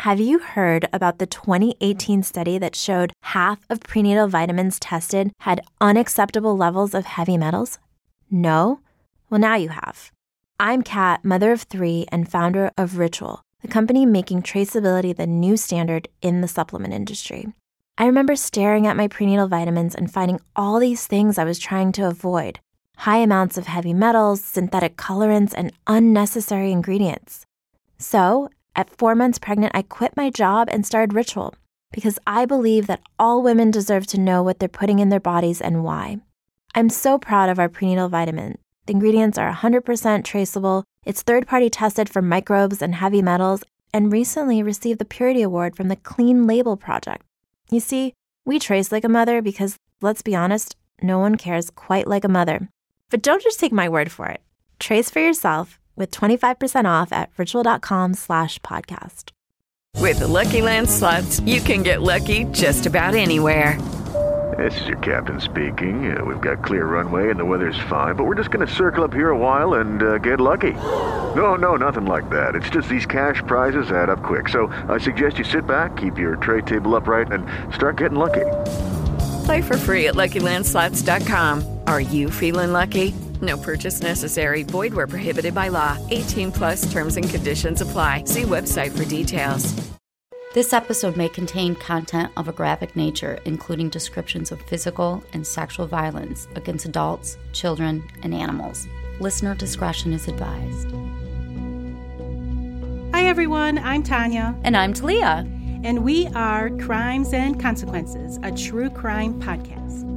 Have you heard about the 2018 study that showed half of prenatal vitamins tested had unacceptable levels of heavy metals? No? Well, now you have. I'm Kat, mother of 3 and founder of Ritual, the company making traceability the new standard in the supplement industry. I remember staring at my prenatal vitamins and finding all these things I was trying to avoid. High amounts of heavy metals, synthetic colorants, and unnecessary ingredients. So, at 4 months pregnant, I quit my job and started Ritual because I believe that all women deserve to know what they're putting in their bodies and why. I'm so proud of our prenatal vitamin. The ingredients are 100% traceable, it's third-party tested for microbes and heavy metals, and recently received the Purity Award from the Clean Label Project. You see, we trace like a mother because, let's be honest, no one cares quite like a mother. But don't just take my word for it. Trace for yourself with 25% off at ritual.com/podcast. With the Lucky Land Slots, you can get lucky just about anywhere. This is your captain speaking. We've got clear runway and the weather's fine, but we're just going to circle up here a while and get lucky. No, nothing like that. It's just these cash prizes add up quick. So I suggest you sit back, keep your tray table upright, and start getting lucky. Play for free at LuckyLandSlots.com. Are you feeling lucky? No purchase necessary. Void where prohibited by law. 18+ terms and conditions apply. See website for details. This episode may contain content of a graphic nature, including descriptions of physical and sexual violence against adults, children, and animals. Listener discretion is advised. Hi, everyone. I'm Tanya. And I'm Talia. And we are Crimes and Consequences, a true crime podcast.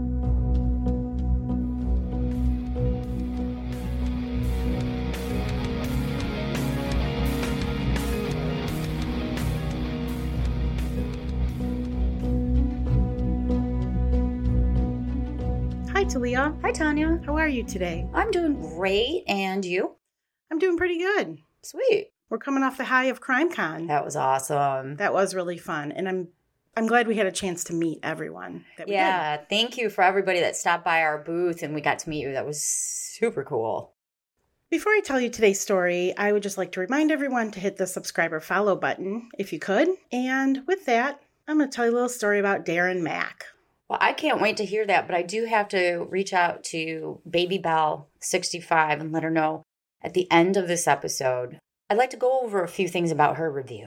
Hi, Talia. Hi, Tanya. How are you today? I'm doing great. And you? I'm doing pretty good. Sweet. We're coming off the high of CrimeCon. That was awesome. That was really fun. And I'm glad we had a chance to meet everyone. Yeah, thank you for everybody that stopped by our booth and we got to meet you. That was super cool. Before I tell you today's story, I would just like to remind everyone to hit the subscribe or follow button if you could. And with that, I'm going to tell you a little story about Darren Mack. Well, I can't wait to hear that, but I do have to reach out to Baby Bell 65 and let her know at the end of this episode. I'd like to go over a few things about her review.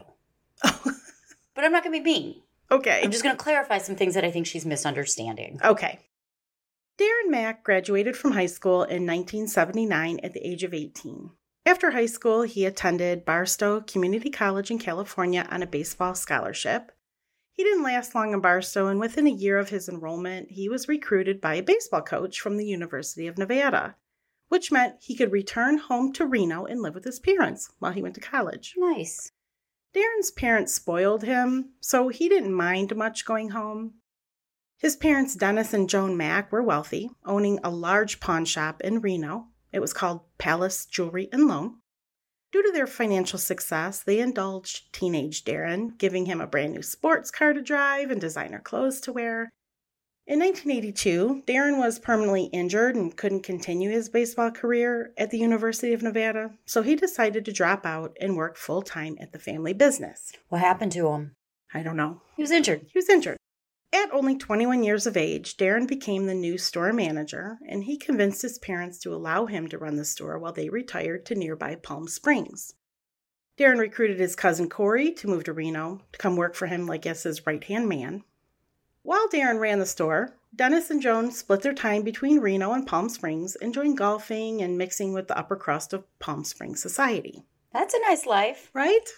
But I'm not going to be mean. Okay. I'm just going to clarify some things that I think she's misunderstanding. Okay. Darren Mack graduated from high school in 1979 at the age of 18. After high school, he attended Barstow Community College in California on a baseball scholarship. He didn't last long in Barstow, and within a year of his enrollment, he was recruited by a baseball coach from the University of Nevada, which meant he could return home to Reno and live with his parents while he went to college. Nice. Darren's parents spoiled him, so he didn't mind much going home. His parents, Dennis and Joan Mack, were wealthy, owning a large pawn shop in Reno. It was called Palace Jewelry and Loan. Due to their financial success, they indulged teenage Darren, giving him a brand new sports car to drive and designer clothes to wear. In 1982, Darren was permanently injured and couldn't continue his baseball career at the University of Nevada, so he decided to drop out and work full-time at the family business. What happened to him? I don't know. He was injured. At only 21 years of age, Darren became the new store manager, and he convinced his parents to allow him to run the store while they retired to nearby Palm Springs. Darren recruited his cousin Corey to move to Reno to come work for him as his right-hand man. While Darren ran the store, Dennis and Joan split their time between Reno and Palm Springs, enjoying golfing and mixing with the upper crust of Palm Springs society. That's a nice life. Right?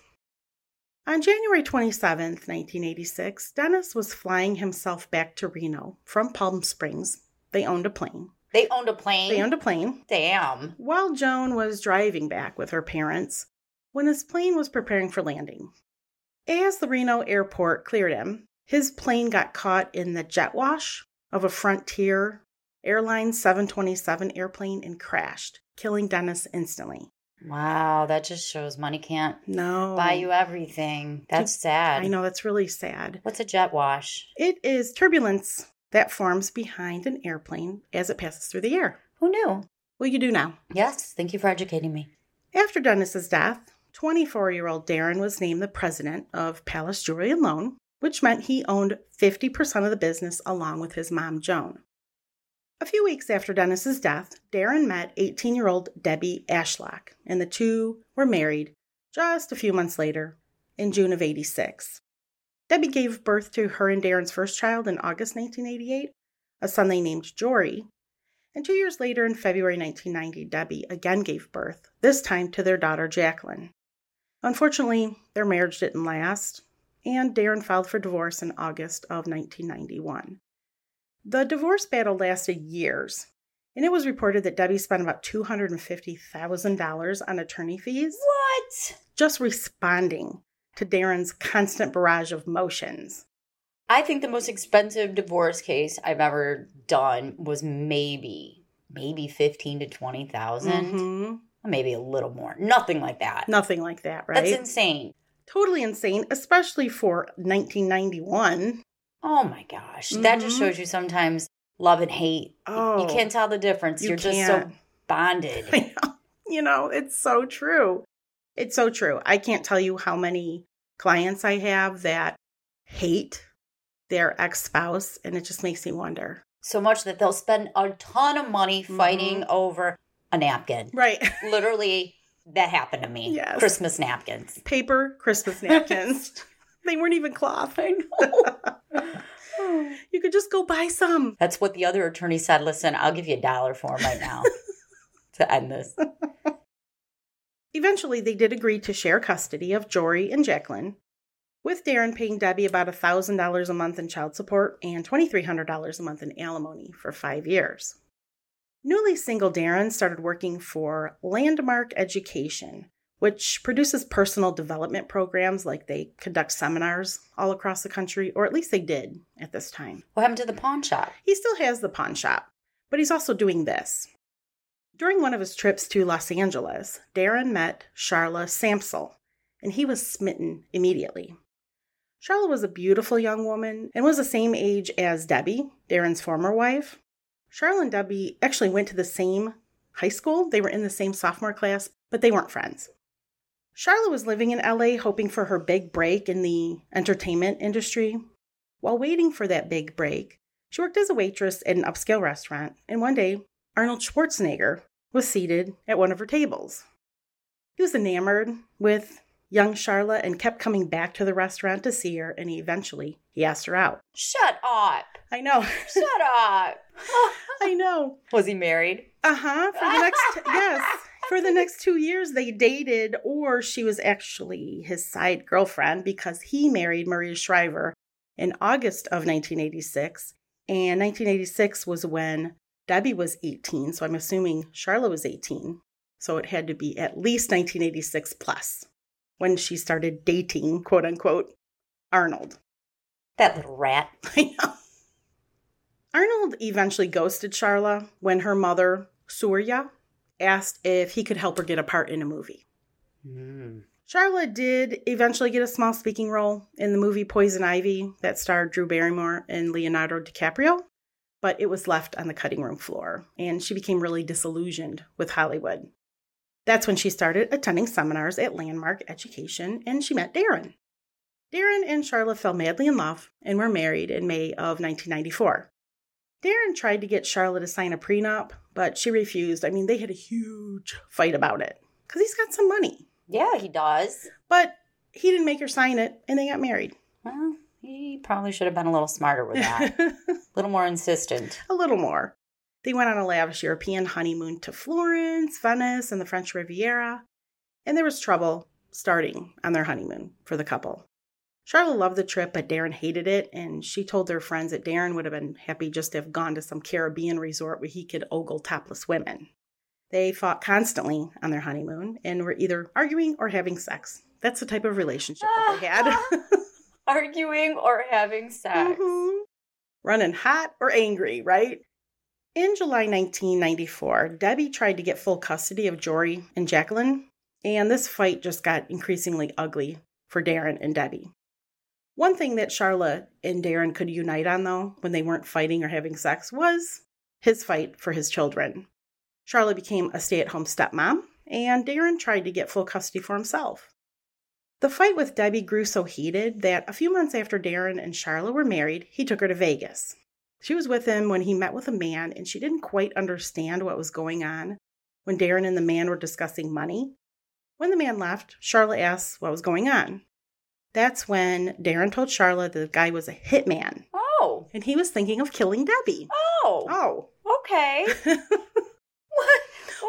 On January 27, 1986, Dennis was flying himself back to Reno from Palm Springs. They owned a plane. They owned a plane? Damn. While Joan was driving back with her parents when his plane was preparing for landing. As the Reno airport cleared him, his plane got caught in the jet wash of a Frontier Airlines 727 airplane and crashed, killing Dennis instantly. Wow, that just shows money can't buy you everything. That's sad. I know, that's really sad. What's a jet wash? It is turbulence that forms behind an airplane as it passes through the air. Who knew? Well, you do now. Yes, thank you for educating me. After Dennis's death, 24-year-old Darren was named the president of Palace Jewelry and Loan, which meant he owned 50% of the business along with his mom, Joan. A few weeks after Dennis's death, Darren met 18-year-old Debbie Ashlock, and the two were married just a few months later in June of '86. Debbie gave birth to her and Darren's first child in August 1988, a son they named Jory. And 2 years later, in February 1990, Debbie again gave birth, this time to their daughter, Jacqueline. Unfortunately, their marriage didn't last, and Darren filed for divorce in August of 1991. The divorce battle lasted years, and it was reported that Debbie spent about $250,000 on attorney fees. What? Just responding to Darren's constant barrage of motions. I think the most expensive divorce case I've ever done was maybe $15,000 to $20,000. Maybe a little more. Nothing like that. Nothing like that, right? That's insane. Totally insane, especially for 1991. Oh my gosh. That just shows you sometimes love and hate. Oh, you can't tell the difference. You're just so bonded. I know. You know, it's so true. It's so true. I can't tell you how many clients I have that hate their ex-spouse, and it just makes me wonder. So much that they'll spend a ton of money fighting over a napkin. Right. Literally, that happened to me. Yes. Christmas napkins. Paper Christmas napkins. They weren't even cloth. I know. You could just go buy some. That's what the other attorney said. Listen, I'll give you $1 for them right now to end this. Eventually, they did agree to share custody of Jory and Jacqueline, with Darren paying Debbie about $1,000 a month in child support and $2,300 a month in alimony for 5 years. Newly single Darren started working for Landmark Education, which produces personal development programs, like they conduct seminars all across the country, or at least they did at this time. What happened to the pawn shop? He still has the pawn shop, but he's also doing this. During one of his trips to Los Angeles, Darren met Charla Samsel, and he was smitten immediately. Charla was a beautiful young woman and was the same age as Debbie, Darren's former wife. Charla and Debbie actually went to the same high school. They were in the same sophomore class, but they weren't friends. Charla was living in LA hoping for her big break in the entertainment industry. While waiting for that big break, she worked as a waitress at an upscale restaurant, and one day, Arnold Schwarzenegger was seated at one of her tables. He was enamored with young Charla and kept coming back to the restaurant to see her, and eventually he asked her out. Shut up. I know. Shut up. I know. Was he married? Uh-huh. For the next 2 years, they dated, or she was actually his side girlfriend because he married Maria Shriver in August of 1986. And 1986 was when Debbie was 18, so I'm assuming Charla was 18. So it had to be at least 1986 plus when she started dating, quote unquote, Arnold. That little rat. I know. Arnold eventually ghosted Charla when her mother, Surya, asked if he could help her get a part in a movie. Charla did eventually get a small speaking role in the movie Poison Ivy that starred Drew Barrymore and Leonardo DiCaprio, but it was left on the cutting room floor, and she became really disillusioned with Hollywood. That's when she started attending seminars at Landmark Education, and she met Darren. Darren and Charla fell madly in love and were married in May of 1994. Darren tried to get Charla to sign a prenup, but she refused. I mean, they had a huge fight about it because he's got some money. Yeah, he does. But he didn't make her sign it, and they got married. Well, he probably should have been a little smarter with that. A little more insistent. A little more. They went on a lavish European honeymoon to Florence, Venice, and the French Riviera, and there was trouble starting on their honeymoon for the couple. Charla loved the trip, but Darren hated it, and she told their friends that Darren would have been happy just to have gone to some Caribbean resort where he could ogle topless women. They fought constantly on their honeymoon and were either arguing or having sex. That's the type of relationship that they had. Arguing or having sex. Mm-hmm. Running hot or angry, right? In July 1994, Debbie tried to get full custody of Jory and Jacqueline, and this fight just got increasingly ugly for Darren and Debbie. One thing that Charla and Darren could unite on, though, when they weren't fighting or having sex, was his fight for his children. Charla became a stay-at-home stepmom, and Darren tried to get full custody for himself. The fight with Debbie grew so heated that a few months after Darren and Charla were married, he took her to Vegas. She was with him when he met with a man, and she didn't quite understand what was going on when Darren and the man were discussing money. When the man left, Charla asked what was going on. That's when Darren told Charla that the guy was a hitman. Oh. And he was thinking of killing Debbie. Oh. Okay. What?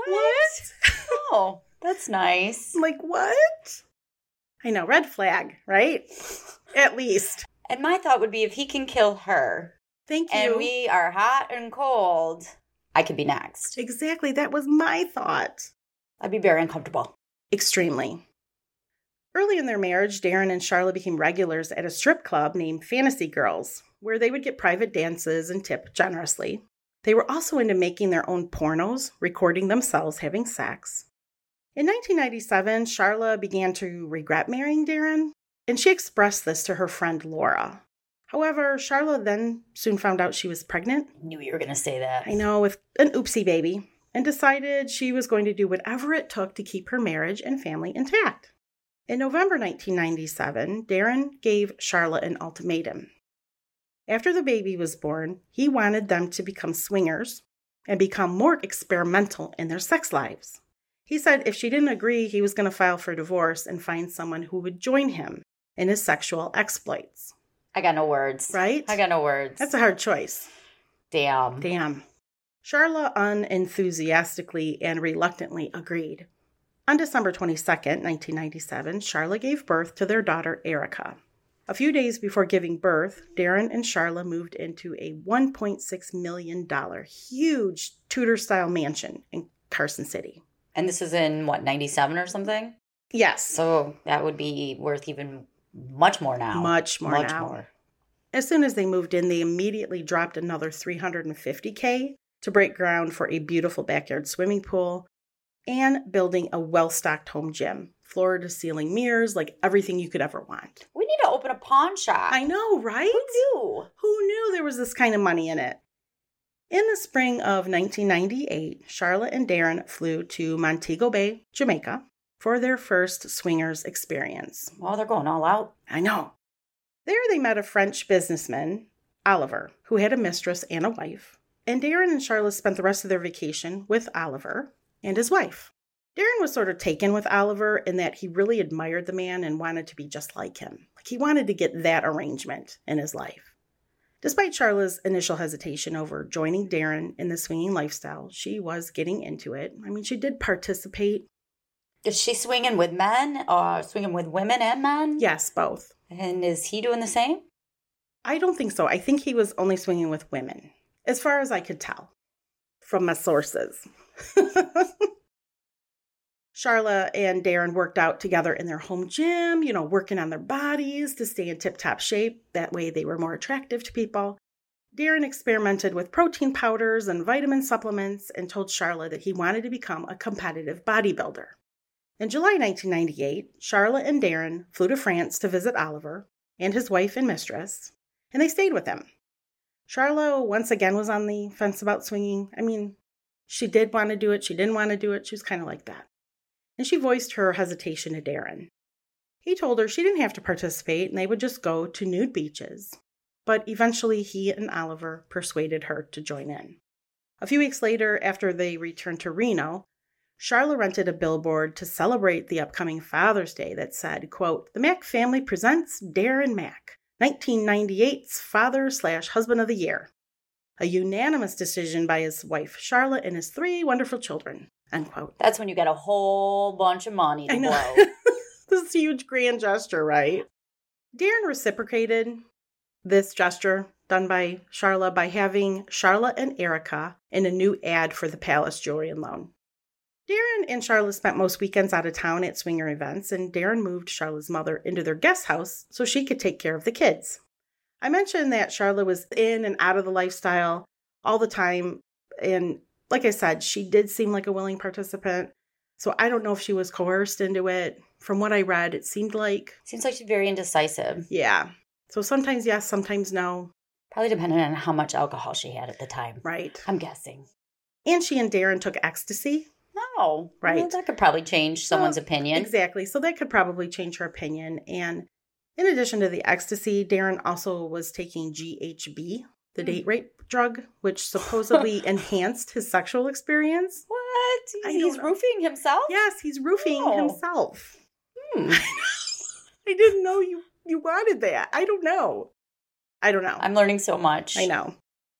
Oh, that's nice. Like, what? I know, red flag, right? At least. And my thought would be if he can kill her. Thank you. And we are hot and cold, I could be next. Exactly, that was my thought. I'd be very uncomfortable. Extremely. Early in their marriage, Darren and Charla became regulars at a strip club named Fantasy Girls, where they would get private dances and tip generously. They were also into making their own pornos, recording themselves having sex. In 1997, Charla began to regret marrying Darren, and she expressed this to her friend Laura. However, Charla then soon found out she was pregnant. Knew you were going to say that. I know, with an oopsie baby, and decided she was going to do whatever it took to keep her marriage and family intact. In November 1997, Darren gave Charla an ultimatum. After the baby was born, he wanted them to become swingers and become more experimental in their sex lives. He said if she didn't agree, he was going to file for divorce and find someone who would join him in his sexual exploits. I got no words. Right? I got no words. That's a hard choice. Damn. Charla unenthusiastically and reluctantly agreed. On December 22nd, 1997, Charla gave birth to their daughter, Erica. A few days before giving birth, Darren and Charla moved into a $1.6 million huge Tudor-style mansion in Carson City. And this is in, 97 or something? Yes. So that would be worth even much more now. Much more. As soon as they moved in, they immediately dropped another $350K to break ground for a beautiful backyard swimming pool and building a well-stocked home gym. Floor-to-ceiling mirrors, like everything you could ever want. We need to open a pawn shop. I know, right? Who knew there was this kind of money in it? In the spring of 1998, Charla and Darren flew to Montego Bay, Jamaica, for their first swingers experience. Well, they're going all out. I know. There they met a French businessman, Oliver, who had a mistress and a wife. And Darren and Charla spent the rest of their vacation with Oliver and his wife. Darren was sort of taken with Oliver in that he really admired the man and wanted to be just like him. Like he wanted to get that arrangement in his life. Despite Charla's initial hesitation over joining Darren in the swinging lifestyle, she was getting into it. I mean, she did participate. Is she swinging with men or swinging with women and men? Yes, both. And is he doing the same? I don't think so. I think he was only swinging with women, as far as I could tell from my sources. Charla and Darren worked out together in their home gym, working on their bodies to stay in tip-top shape. That way they were more attractive to people. Darren experimented with protein powders and vitamin supplements and told Charla that he wanted to become a competitive bodybuilder. In July 1998, Charla and Darren flew to France to visit Oliver and his wife and mistress, and they stayed with him. Charla once again was on the fence about swinging. I mean, she did want to do it. She didn't want to do it. She was kind of like that. And she voiced her hesitation to Darren. He told her she didn't have to participate and they would just go to nude beaches. But eventually he and Oliver persuaded her to join in. A few weeks later, after they returned to Reno, Charla rented a billboard to celebrate the upcoming Father's Day that said, quote, "The Mack family presents Darren Mack, 1998's father/husband of the year. A unanimous decision by his wife, Charla, and his 3 wonderful children," unquote. That's when you get a whole bunch of money to blow. This huge grand gesture, right? Darren reciprocated this gesture done by Charla by having Charla and Erica in a new ad for the Palace Jewelry and Loan. Darren and Charla spent most weekends out of town at swinger events, and Darren moved Charla's mother into their guest house so she could take care of the kids. I mentioned that Charla was in and out of the lifestyle all the time, and like I said, she did seem like a willing participant, so I don't know if she was coerced into it. From what I read, it seemed like... Seems like she's very indecisive. Yeah. So sometimes yes, sometimes no. Probably depending on how much alcohol she had at the time. Right. I'm guessing. And she and Darren took ecstasy. Oh, Right. Well, that could probably change someone's opinion. Exactly. So that could probably change her opinion. And in addition to the ecstasy, Darren also was taking GHB, the date rape drug, which supposedly enhanced his sexual experience. What? I He's don't know. roofing himself? Yes, he's roofing Oh. himself. Hmm. I didn't know you wanted that. I don't know. I'm learning so much. I know.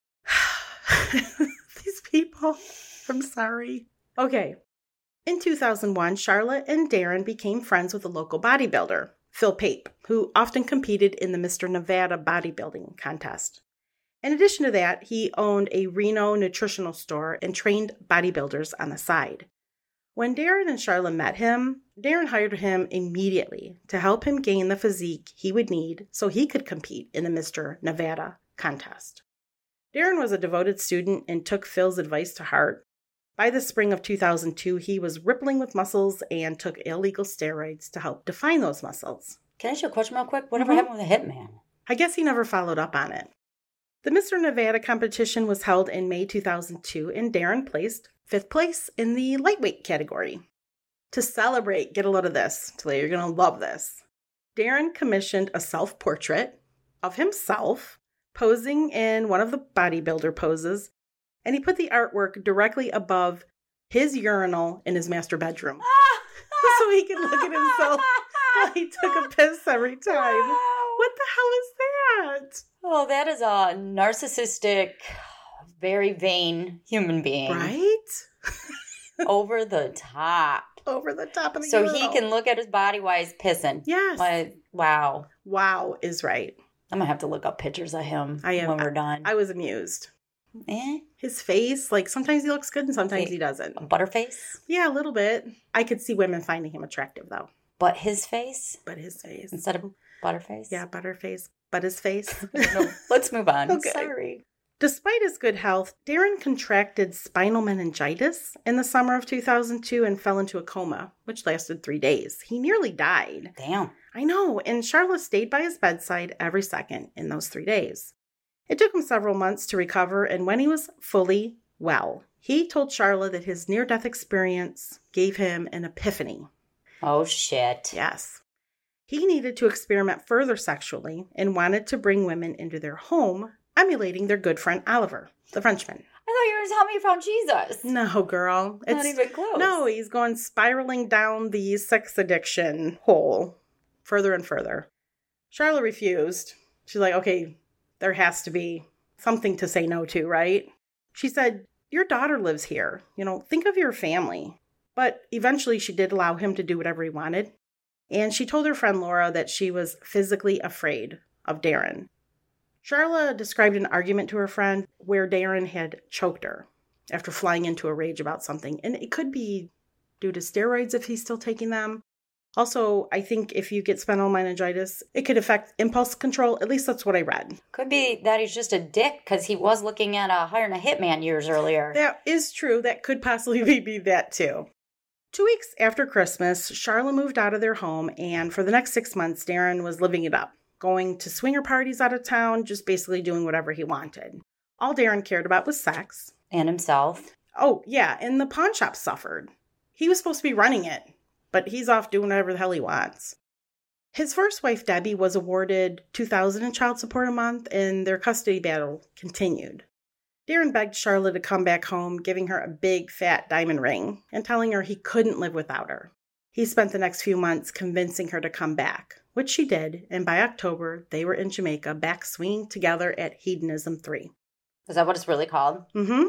These people. I'm sorry. Okay. In 2001, Charlotte and Darren became friends with a local bodybuilder, Phil Pape, who often competed in the Mr. Nevada bodybuilding contest. In addition to that, he owned a Reno nutritional store and trained bodybuilders on the side. When Darren and Charlotte met him, Darren hired him immediately to help him gain the physique he would need so he could compete in the Mr. Nevada contest. Darren was a devoted student and took Phil's advice to heart. By the spring of 2002, he was rippling with muscles and took illegal steroids to help define those muscles. Can I ask you a question real quick? Whatever happened with the hitman? I guess he never followed up on it. The Mr. Nevada competition was held in May 2002, and Darren placed 5th place in the lightweight category. To celebrate, get a load of this, Talia, you're going to love this. Darren commissioned a self-portrait of himself posing in one of the bodybuilder poses, and he put the artwork directly above his urinal in his master bedroom. So he could look at himself while he took a piss every time. Wow. What the hell is that? Oh, that is a narcissistic, very vain human being. Right? Over the top. Over the top of the So urinal. he can look at his body while he's pissing. Yes. Like, wow. Wow is right. I'm going to have to look up pictures of him I am. when we're done. I was amused. Eh? His face, like sometimes he looks good and sometimes he doesn't. A butterface? Yeah, a little bit. I could see women finding him attractive though. But his face? But his face. Instead of butterface? Yeah, butterface. But his face. No, let's move on. Okay. Sorry. Despite his good health, Darren contracted spinal meningitis in the summer of 2002 and fell into a coma, which lasted 3 days. He nearly died. Damn. I know, and Charlotte stayed by his bedside every second in those 3 days. It took him several months to recover, and when he was fully well, he told Charlotte that his near-death experience gave him an epiphany. Oh, shit. Yes. He needed to experiment further sexually and wanted to bring women into their home, emulating their good friend Oliver, the Frenchman. I thought you were going to tell me you found Jesus. No, girl. Not even close. No, he's going spiraling down the sex addiction hole further and further. Charlotte refused. She's like, okay, there has to be something to say no to, right? She said, your daughter lives here. Think of your family. But eventually she did allow him to do whatever he wanted. And she told her friend Laura that she was physically afraid of Darren. Charla described an argument to her friend where Darren had choked her after flying into a rage about something. And it could be due to steroids if he's still taking them. Also, I think if you get spinal meningitis, it could affect impulse control. At least that's what I read. Could be that he's just a dick because he was looking at hiring a hitman years earlier. That is true. That could possibly be that too. 2 weeks after Christmas, Charla moved out of their home, and for the next 6 months, Darren was living it up, going to swinger parties out of town, just basically doing whatever he wanted. All Darren cared about was sex. And himself. Oh, yeah, and the pawn shop suffered. He was supposed to be running it, but he's off doing whatever the hell he wants. His first wife, Debbie, was awarded $2,000 in child support a month, and their custody battle continued. Darren begged Charlotte to come back home, giving her a big, fat diamond ring and telling her he couldn't live without her. He spent the next few months convincing her to come back, which she did, and by October, they were in Jamaica back swinging together at Hedonism 3. Is that what it's really called?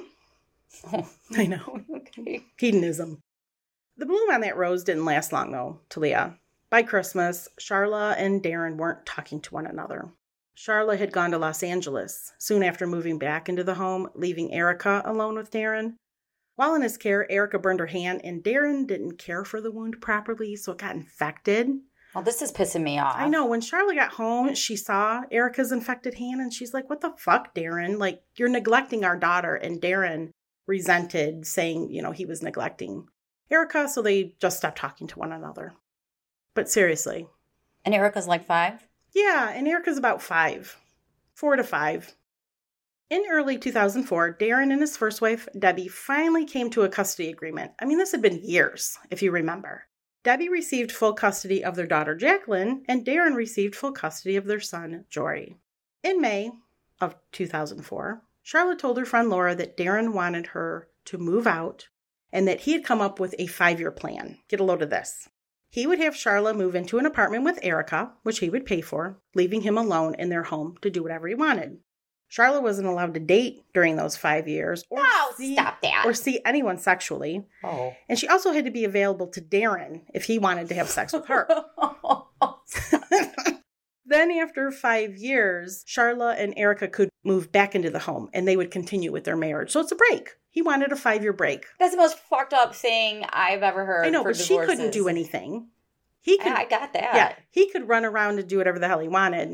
Mm-hmm. I know. Okay. Hedonism. The bloom on that rose didn't last long, though, Talia. By Christmas, Charla and Darren weren't talking to one another. Charla had gone to Los Angeles soon after moving back into the home, leaving Erica alone with Darren. While in his care, Erica burned her hand, and Darren didn't care for the wound properly, so it got infected. Well, this is pissing me off. I know. When Charla got home, she saw Erica's infected hand, and she's like, what the fuck, Darren? Like, you're neglecting our daughter. And Darren resented, saying, he was neglecting Erica, so they just stopped talking to one another. But seriously. And Erica's like 5? Yeah, and Erica's about 5. 4 to 5. In early 2004, Darren and his first wife, Debbie, finally came to a custody agreement. I mean, this had been years, if you remember. Debbie received full custody of their daughter, Jacqueline, and Darren received full custody of their son, Jory. In May of 2004, Charlotte told her friend Laura that Darren wanted her to move out and that he had come up with a 5-year plan. Get a load of this. He would have Charlotte move into an apartment with Erica, which he would pay for, leaving him alone in their home to do whatever he wanted. Charlotte wasn't allowed to date during those 5 years stop that. or see anyone sexually. Oh. And she also had to be available to Darren if he wanted to have sex with her. Then after 5 years, Charlotte and Erica could move back into the home and they would continue with their marriage. So it's a break. He wanted a 5-year break. That's the most fucked up thing I've ever heard. I know, for but divorces. she couldn't do anything. I got that. Yeah, he could run around and do whatever the hell he wanted.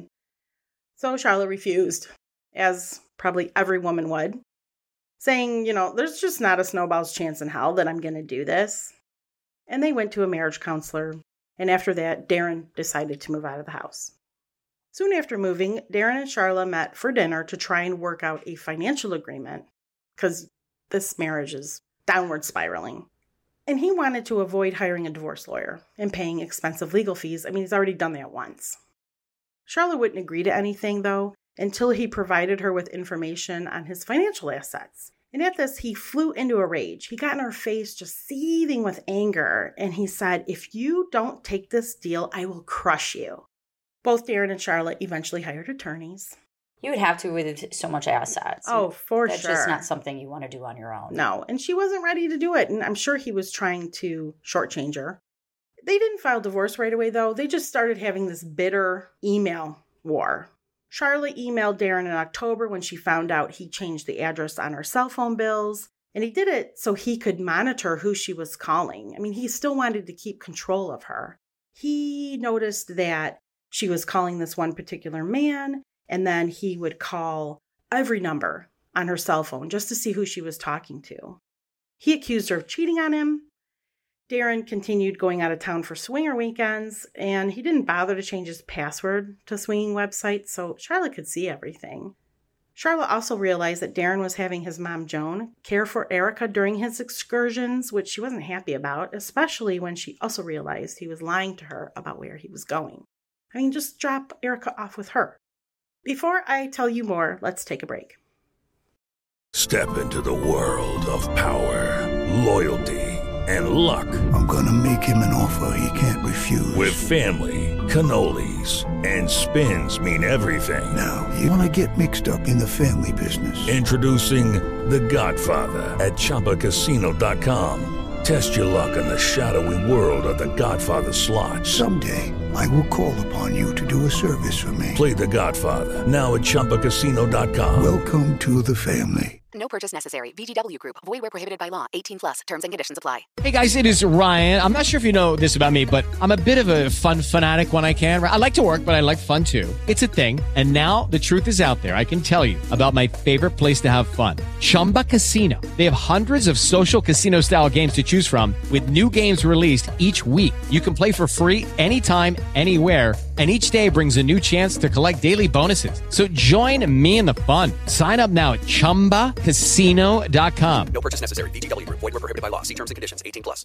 So Charlotte refused, as probably every woman would, saying, there's just not a snowball's chance in hell that I'm going to do this. And they went to a marriage counselor. And after that, Darren decided to move out of the house. Soon after moving, Darren and Charlotte met for dinner to try and work out a financial agreement because this marriage is downward spiraling. And he wanted to avoid hiring a divorce lawyer and paying expensive legal fees. I mean, he's already done that once. Charlotte wouldn't agree to anything, though, until he provided her with information on his financial assets. And at this, he flew into a rage. He got in her face, just seething with anger. And he said, "If you don't take this deal, I will crush you." Both Darren and Charlotte eventually hired attorneys. You would have to with so much assets. Oh, for That's sure. just not something you want to do on your own. No, and she wasn't ready to do it. And I'm sure he was trying to shortchange her. They didn't file divorce right away, though. They just started having this bitter email war. Charlotte emailed Darren in October when she found out he changed the address on her cell phone bills. And he did it so he could monitor who she was calling. I mean, he still wanted to keep control of her. He noticed that she was calling this one particular man, and then he would call every number on her cell phone just to see who she was talking to. He accused her of cheating on him. Darren continued going out of town for swinger weekends, and he didn't bother to change his password to swinging websites so Charlotte could see everything. Charlotte also realized that Darren was having his mom, Joan, care for Erica during his excursions, which she wasn't happy about, especially when she also realized he was lying to her about where he was going. I mean, just drop Erica off with her. Before I tell you more, let's take a break. Step into the world of power, loyalty, and luck. I'm gonna make him an offer he can't refuse. With family, cannolis, and spins mean everything. Now, you wanna get mixed up in the family business. Introducing The Godfather at ChumbaCasino.com. Test your luck in the shadowy world of The Godfather slot. Someday, I will call upon you to do a service for me. Play The Godfather now at ChumbaCasino.com. Welcome to the family. No purchase necessary. VGW Group. Void where prohibited by law. 18 plus. Terms and conditions apply. Hey guys, it is Ryan. I'm not sure if you know this about me, but I'm a bit of a fun fanatic when I can. I like to work, but I like fun too. It's a thing. And now the truth is out there. I can tell you about my favorite place to have fun. Chumba Casino. They have hundreds of social casino style games to choose from with new games released each week. You can play for free anytime, anywhere. And each day brings a new chance to collect daily bonuses. So join me in the fun. Sign up now at ChumbaCasino.com. No purchase necessary. VGW Group. Void where prohibited by law. See terms and conditions. 18 plus.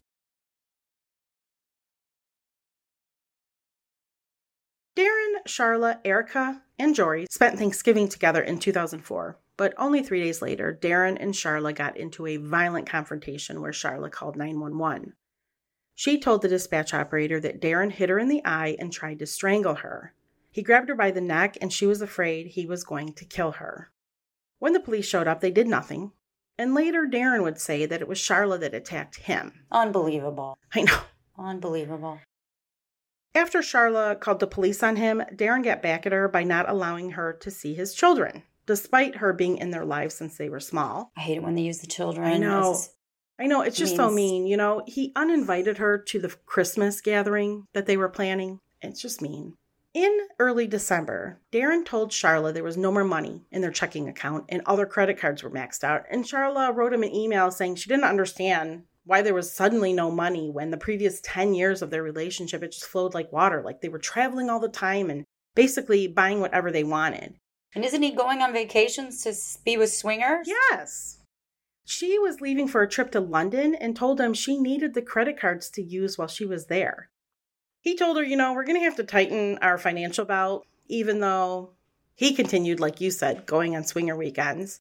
Darren, Charlotte, Erica, and Jory spent Thanksgiving together in 2004. But only 3 days later, Darren and Charlotte got into a violent confrontation where Charlotte called 911. She told the dispatch operator that Darren hit her in the eye and tried to strangle her. He grabbed her by the neck and she was afraid he was going to kill her. When the police showed up, they did nothing. And later, Darren would say that it was Charlotte that attacked him. Unbelievable. I know. Unbelievable. After Charlotte called the police on him, Darren got back at her by not allowing her to see his children, despite her being in their lives since they were small. I hate it when they use the children. I know. It's just so mean. He uninvited her to the Christmas gathering that they were planning. It's just mean. In early December, Darren told Charlotte there was no more money in their checking account and all their credit cards were maxed out. And Charlotte wrote him an email saying she didn't understand why there was suddenly no money when the previous 10 years of their relationship, it just flowed like water. Like they were traveling all the time and basically buying whatever they wanted. And isn't he going on vacations to be with swingers? Yes. She was leaving for a trip to London and told him she needed the credit cards to use while she was there. He told her, we're going to have to tighten our financial belt, even though he continued, like you said, going on swinger weekends.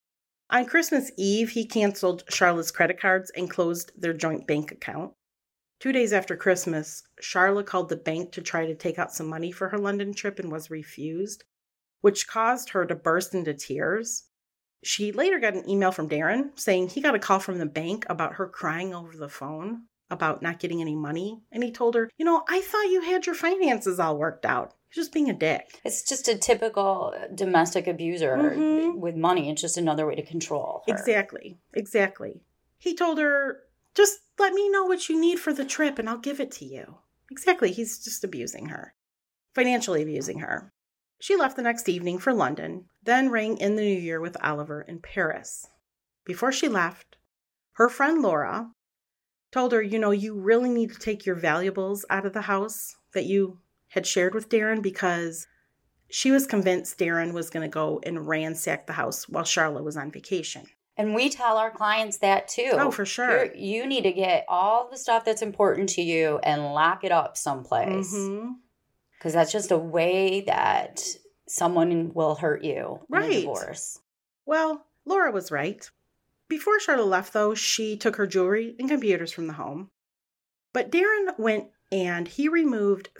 On Christmas Eve, he canceled Charlotte's credit cards and closed their joint bank account. 2 days after Christmas, Charlotte called the bank to try to take out some money for her London trip and was refused, which caused her to burst into tears. She later got an email from Darren saying he got a call from the bank about her crying over the phone about not getting any money. And he told her, I thought you had your finances all worked out. You're just being a dick. It's just a typical domestic abuser with money. It's just another way to control her. Exactly. He told her, just let me know what you need for the trip and I'll give it to you. Exactly. He's just abusing her. Financially abusing her. She left the next evening for London, then rang in the new year with Oliver in Paris. Before she left, her friend Laura told her, you really need to take your valuables out of the house that you had shared with Darren, because she was convinced Darren was going to go and ransack the house while Charlotte was on vacation. And we tell our clients that too. Oh, for sure. You need to get all the stuff that's important to you and lock it up someplace. Because that's just a way that someone will hurt you in a divorce. Well, Laura was right. Before Charlotte left, though, she took her jewelry and computers from the home. But Darren went and he removed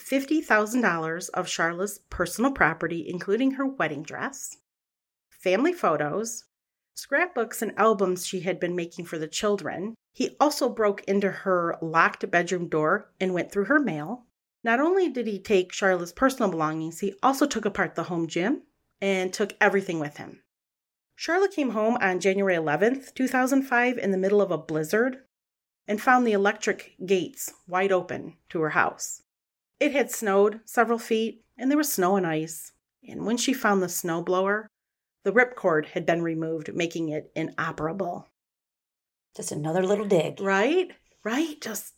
$50,000 of Charlotte's personal property, including her wedding dress, family photos, scrapbooks and albums she had been making for the children. He also broke into her locked bedroom door and went through her mail. Not only did he take Charlotte's personal belongings, he also took apart the home gym and took everything with him. Charlotte came home on January 11th, 2005, in the middle of a blizzard and found the electric gates wide open to her house. It had snowed several feet, and there was snow and ice. And when she found the snowblower, the ripcord had been removed, making it inoperable. Just another little dig. Right? Just...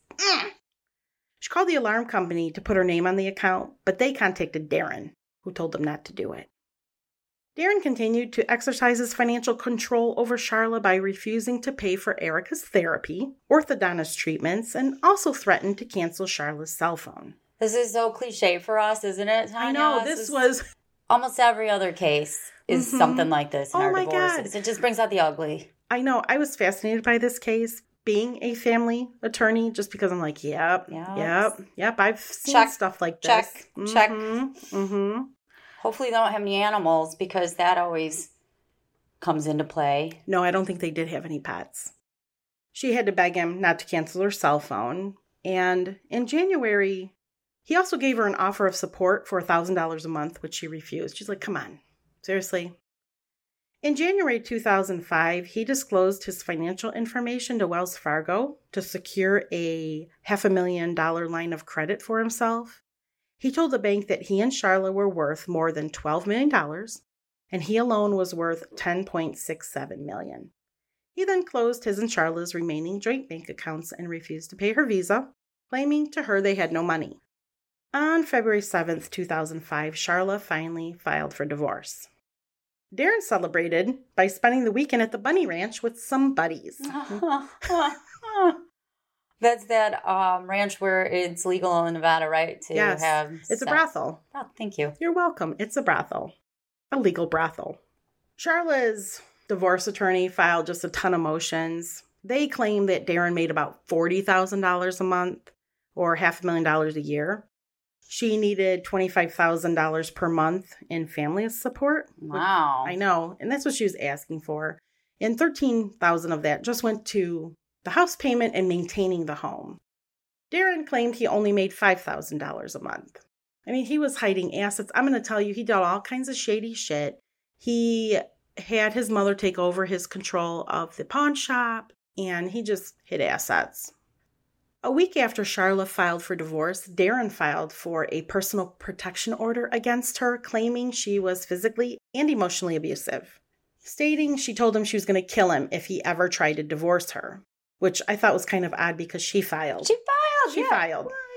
She called the alarm company to put her name on the account, but they contacted Darren, who told them not to do it. Darren continued to exercise his financial control over Charlotte by refusing to pay for Erica's therapy, orthodontist treatments, and also threatened to cancel Charlotte's cell phone. This is so cliche for us, isn't it, Tanya? I know, this was... Almost every other case is something like this in our divorces. God. It just brings out the ugly. I know. I was fascinated by this case. Being a family attorney, just because I'm like, yep, I've seen stuff like this. Check. Hopefully they don't have any animals, because that always comes into play. No, I don't think they did have any pets. She had to beg him not to cancel her cell phone. And in January, he also gave her an offer of support for $1,000 a month, which she refused. She's like, come on, seriously? In January 2005, he disclosed his financial information to Wells Fargo to secure a $500,000 line of credit for himself. He told the bank that he and Charlotte were worth more than $12 million, and he alone was worth $10.67 million. He then closed his and Charlotte's remaining joint bank accounts and refused to pay her visa, claiming to her they had no money. On February 7th, 2005, Charlotte finally filed for divorce. Darren celebrated by spending the weekend at the Bunny Ranch with some buddies. That's that ranch where it's legal in Nevada, right? Yes, it's a brothel. Oh, thank you. You're welcome. It's a brothel. A legal brothel. Charlotte's divorce attorney filed just a ton of motions. They claim that Darren made about $40,000 a month, or $500,000 a year. She needed $25,000 per month in family support. Wow. I know. And that's what she was asking for. And $13,000 of that just went to the house payment and maintaining the home. Darren claimed he only made $5,000 a month. I mean, he was hiding assets. I'm going to tell you, he did all kinds of shady shit. He had his mother take over his control of the pawn shop, and he just hid assets. A week after Charlotte filed for divorce, Darren filed for a personal protection order against her, claiming she was physically and emotionally abusive, stating she told him she was going to kill him if he ever tried to divorce her, which I thought was kind of odd because she filed. She filed. What?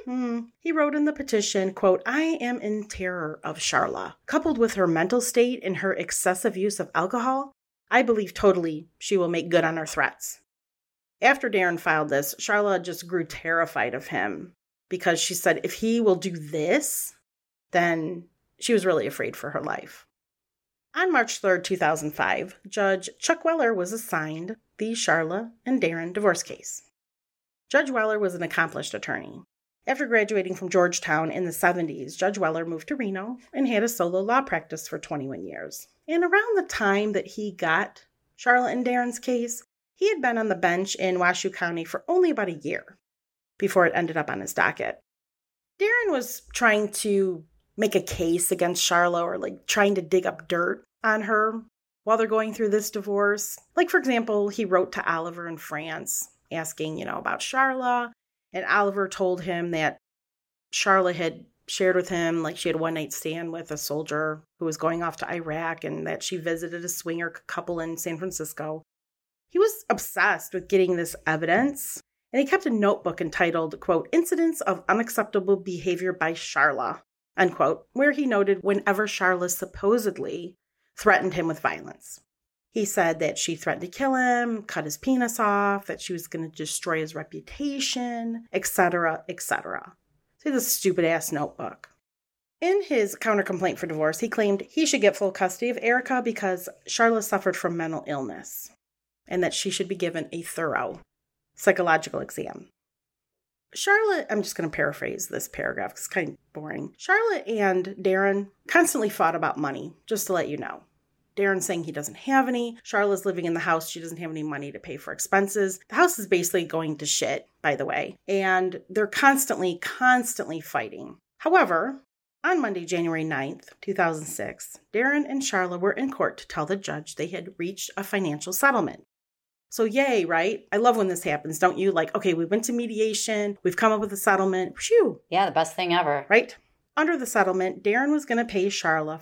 He wrote in the petition, quote, "I am in terror of Sharla. Coupled with her mental state and her excessive use of alcohol, I believe totally she will make good on her threats." After Darren filed this, Sharla just grew terrified of him because she said if he will do this, then she was really afraid for her life. On March 3rd, 2005, Judge Chuck Weller was assigned the Sharla and Darren divorce case. Judge Weller was an accomplished attorney. After graduating from Georgetown in the 70s, Judge Weller moved to Reno and had a solo law practice for 21 years. And around the time that he got Sharla and Darren's case, he had been on the bench in Washoe County for only about a year before it ended up on his docket. Darren was trying to make a case against Sharla or trying to dig up dirt on her while they're going through this divorce. For example, he wrote to Oliver in France asking, about Sharla. And Oliver told him that Sharla had shared with him, she had a one-night stand with a soldier who was going off to Iraq and that she visited a swinger couple in San Francisco. He was obsessed with getting this evidence, and he kept a notebook entitled, quote, "Incidents of Unacceptable Behavior by Sharla," unquote, where he noted whenever Sharla supposedly threatened him with violence. He said that she threatened to kill him, cut his penis off, that she was going to destroy his reputation, etc., etc. See this stupid-ass notebook. In his countercomplaint for divorce, he claimed he should get full custody of Erica because Sharla suffered from mental illness and that she should be given a thorough psychological exam. Sharla, I'm just going to paraphrase this paragraph because it's kind of boring. Sharla and Darren constantly fought about money, just to let you know. Darren's saying he doesn't have any. Sharla's living in the house. She doesn't have any money to pay for expenses. The house is basically going to shit, by the way. And they're constantly fighting. However, on Monday, January 9th, 2006, Darren and Sharla were in court to tell the judge they had reached a financial settlement. So yay, right? I love when this happens, don't you? Okay, we went to mediation. We've come up with a settlement. Phew. Yeah, the best thing ever. Right? Under the settlement, Darren was going to pay Sharla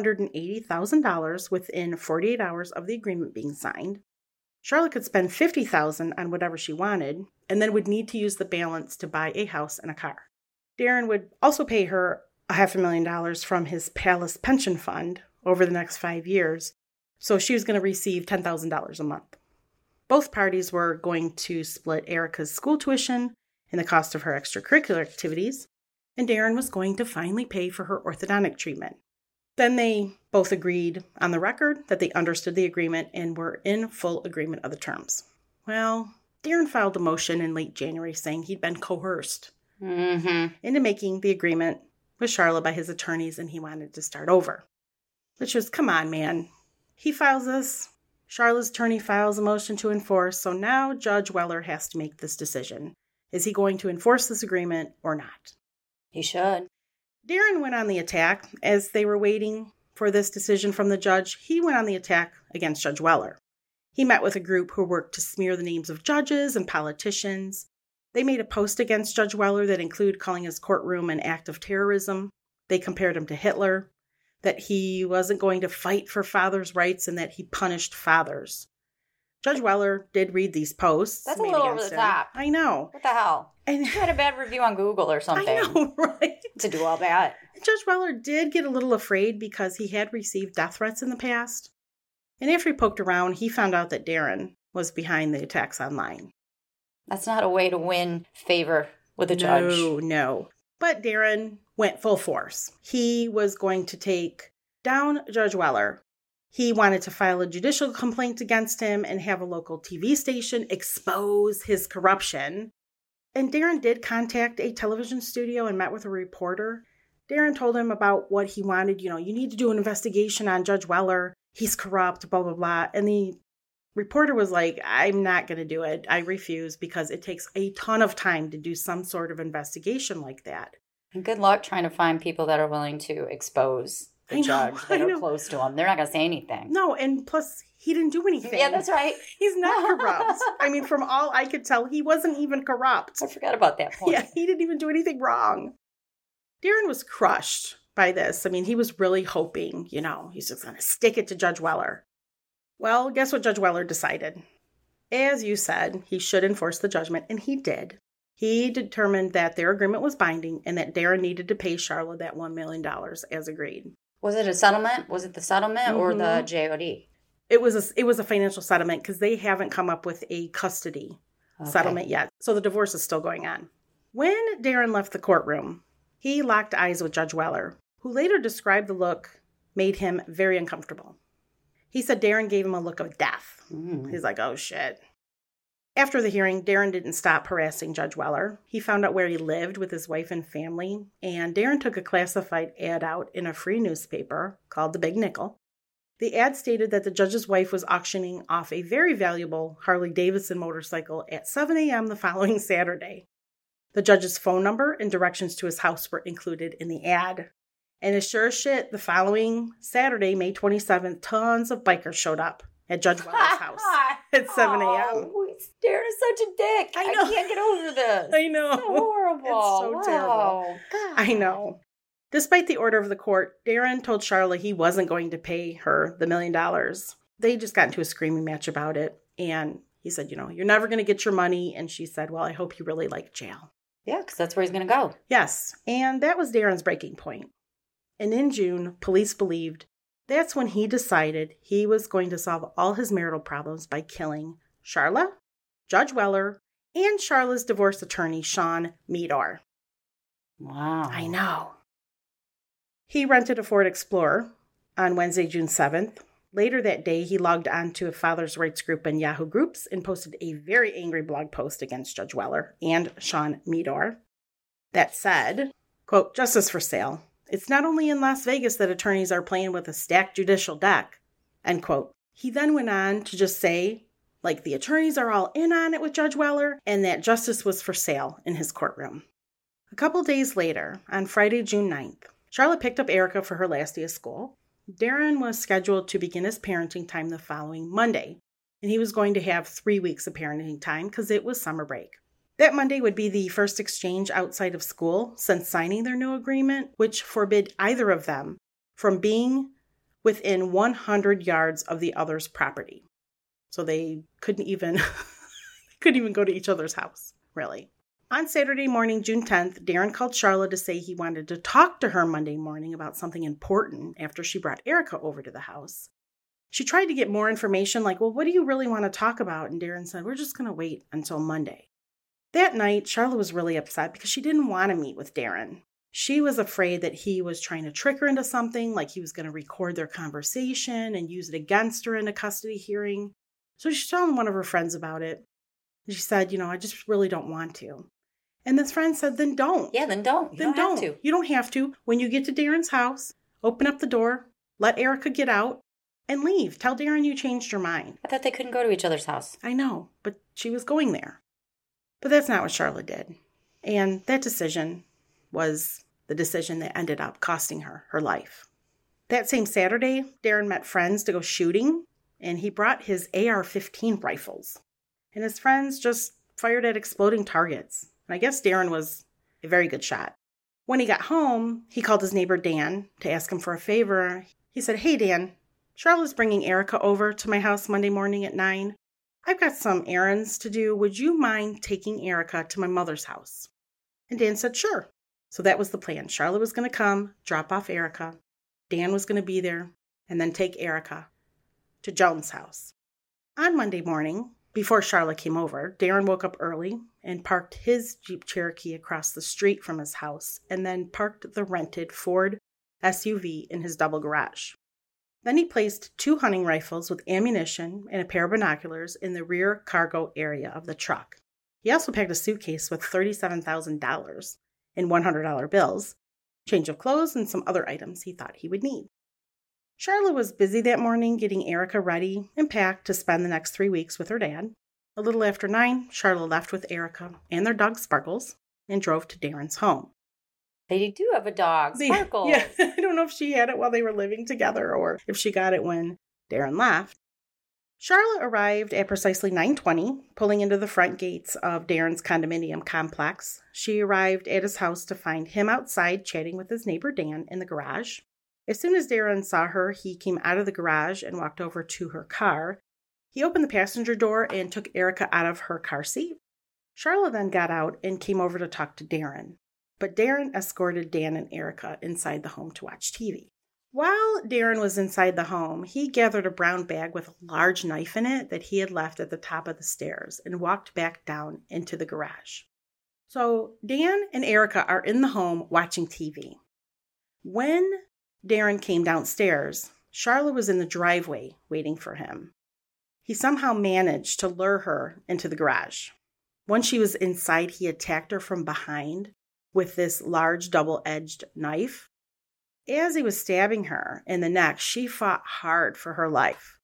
$480,000 within 48 hours of the agreement being signed. Sharla could spend $50,000 on whatever she wanted, and then would need to use the balance to buy a house and a car. Darren would also pay her $500,000 from his Palace pension fund over the next 5 years, so she was going to receive $10,000 a month. Both parties were going to split Erica's school tuition and the cost of her extracurricular activities, and Darren was going to finally pay for her orthodontic treatment. Then they both agreed on the record that they understood the agreement and were in full agreement of the terms. Well, Darren filed a motion in late January saying he'd been coerced into making the agreement with Sharla by his attorneys and he wanted to start over. Which was, come on, man. He files this. Sharla's attorney files a motion to enforce, so now Judge Weller has to make this decision. Is he going to enforce this agreement or not? He should. Darren went on the attack. As they were waiting for this decision from the judge, he went on the attack against Judge Weller. He met with a group who worked to smear the names of judges and politicians. They made a post against Judge Weller that included calling his courtroom an act of terrorism. They compared him to Hitler, that he wasn't going to fight for fathers' rights, and that he punished fathers. Judge Weller did read these posts. That's a little over the top. I know. What the hell? And you had a bad review on Google or something. I know, right? To do all that. Judge Weller did get a little afraid because he had received death threats in the past. And after he poked around, he found out that Darren was behind the attacks online. That's not a way to win favor with a judge. No. But Darren went full force. He was going to take down Judge Weller. He wanted to file a judicial complaint against him and have a local TV station expose his corruption. And Darren did contact a television studio and met with a reporter. Darren told him about what he wanted. You need to do an investigation on Judge Weller. He's corrupt, blah, blah, blah. And the reporter was like, I'm not going to do it. I refuse because it takes a ton of time to do some sort of investigation like that. And good luck trying to find people that are willing to expose the judge that are close to him. They're not going to say anything. No, and plus, he didn't do anything. Yeah, that's right. He's not corrupt. I mean, from all I could tell, he wasn't even corrupt. I forgot about that point. Yeah, he didn't even do anything wrong. Darren was crushed by this. I mean, he was really hoping, he's just going to stick it to Judge Weller. Well, guess what Judge Weller decided? As you said, he should enforce the judgment, and he did. He determined that their agreement was binding and that Darren needed to pay Charla that $1 million as agreed. Was it a settlement? Was it the settlement or the JOD? It was a financial settlement because they haven't come up with a custody settlement yet. So the divorce is still going on. When Darren left the courtroom, he locked eyes with Judge Weller, who later described the look made him very uncomfortable. He said Darren gave him a look of death. He's like, oh, shit. After the hearing, Darren didn't stop harassing Judge Weller. He found out where he lived with his wife and family, and Darren took a classified ad out in a free newspaper called The Big Nickel. The ad stated that the judge's wife was auctioning off a very valuable Harley-Davidson motorcycle at 7 a.m. the following Saturday. The judge's phone number and directions to his house were included in the ad. And as sure as shit, the following Saturday, May 27th, tons of bikers showed up at Judge Weller's house at 7 a.m. Oh, Darren is such a dick. I can't get over this. I know. It's so horrible. It's so terrible. God. I know. Despite the order of the court, Darren told Charla he wasn't going to pay her the $1 million. They just got into a screaming match about it. And he said, you're never going to get your money. And she said, well, I hope you really like jail. Yeah, because that's where he's going to go. Yes. And that was Darren's breaking point. And in June, police believed that's when he decided he was going to solve all his marital problems by killing Charla, Judge Weller, and Charla's divorce attorney, Sean Meador. Wow. I know. He rented a Ford Explorer on Wednesday, June 7th. Later that day, he logged on to a father's rights group in Yahoo Groups and posted a very angry blog post against Judge Weller and Sean Meador that said, quote, "Justice for sale. It's not only in Las Vegas that attorneys are playing with a stacked judicial deck," end quote. He then went on to just say, like, the attorneys are all in on it with Judge Weller and that justice was for sale in his courtroom. A couple days later, on Friday, June 9th, Charlotte picked up Erica for her last day of school. Darren was scheduled to begin his parenting time the following Monday, and he was going to have 3 weeks of parenting time because it was summer break. That Monday would be the first exchange outside of school since signing their new agreement, which forbid either of them from being within 100 yards of the other's property. So they couldn't even go to each other's house, really. On Saturday morning, June 10th, Darren called Charla to say he wanted to talk to her Monday morning about something important after she brought Erica over to the house. She tried to get more information, like, well, what do you really want to talk about? And Darren said, we're just going to wait until Monday. That night, Charla was really upset because she didn't want to meet with Darren. She was afraid that he was trying to trick her into something, like he was going to record their conversation and use it against her in a custody hearing. So she told one of her friends about it. She said, I just really don't want to. And this friend said, then don't. Yeah, then don't. You don't have to. You don't have to. When you get to Darren's house, open up the door, let Erica get out, and leave. Tell Darren you changed your mind. I thought they couldn't go to each other's house. I know, but she was going there. But that's not what Charlotte did. And that decision was the decision that ended up costing her her life. That same Saturday, Darren met friends to go shooting, and he brought his AR-15 rifles. And his friends just fired at exploding targets. And I guess Darren was a very good shot. When he got home, he called his neighbor Dan to ask him for a favor. He said, hey, Dan, Charlotte's bringing Erica over to my house Monday morning at 9. I've got some errands to do. Would you mind taking Erica to my mother's house? And Dan said, sure. So that was the plan. Charlotte was going to come, drop off Erica. Dan was going to be there, and then take Erica to Joan's house. On Monday morning, before Charlotte came over, Darren woke up early and parked his Jeep Cherokee across the street from his house and then parked the rented Ford SUV in his double garage. Then he placed 2 hunting rifles with ammunition and a pair of binoculars in the rear cargo area of the truck. He also packed a suitcase with $37,000 in $100 bills, change of clothes, and some other items he thought he would need. Charlotte was busy that morning getting Erica ready and packed to spend the next 3 weeks with her dad. A little after 9, Charlotte left with Erica and their dog Sparkles and drove to Darren's home. They do have a dog, Sparkles. Yeah, I don't know if she had it while they were living together or if she got it when Darren left. Charlotte arrived at precisely 9:20, pulling into the front gates of Darren's condominium complex. She arrived at his house to find him outside chatting with his neighbor Dan in the garage. As soon as Darren saw her, he came out of the garage and walked over to her car. He opened the passenger door and took Erica out of her car seat. Sharla then got out and came over to talk to Darren, but Darren escorted Dan and Erica inside the home to watch TV. While Darren was inside the home, he gathered a brown bag with a large knife in it that he had left at the top of the stairs and walked back down into the garage. So Dan and Erica are in the home watching TV. When Darren came downstairs, Sharla was in the driveway waiting for him. He somehow managed to lure her into the garage. Once she was inside, he attacked her from behind with this large double-edged knife. As he was stabbing her in the neck, she fought hard for her life.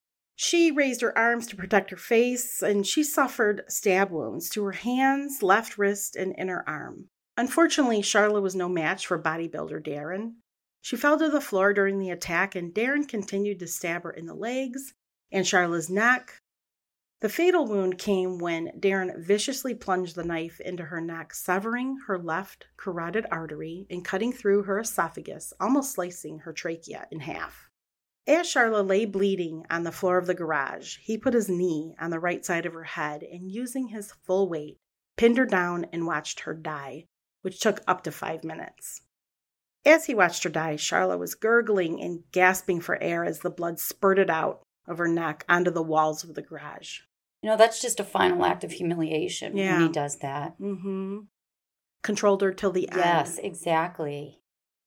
She raised her arms to protect her face, and she suffered stab wounds to her hands, left wrist, and inner arm. Unfortunately, Sharla was no match for bodybuilder Darren. She fell to the floor during the attack, and Darren continued to stab her in the legs and Sharla's neck. The fatal wound came when Darren viciously plunged the knife into her neck, severing her left carotid artery and cutting through her esophagus, almost slicing her trachea in half. As Sharla lay bleeding on the floor of the garage, he put his knee on the right side of her head and, using his full weight, pinned her down and watched her die, which took up to 5 minutes. As he watched her die, Sharla was gurgling and gasping for air as the blood spurted out of her neck onto the walls of the garage. You know, that's just a final act of humiliation when he does that. Mm-hmm. Controlled her till the end. Yes, exactly.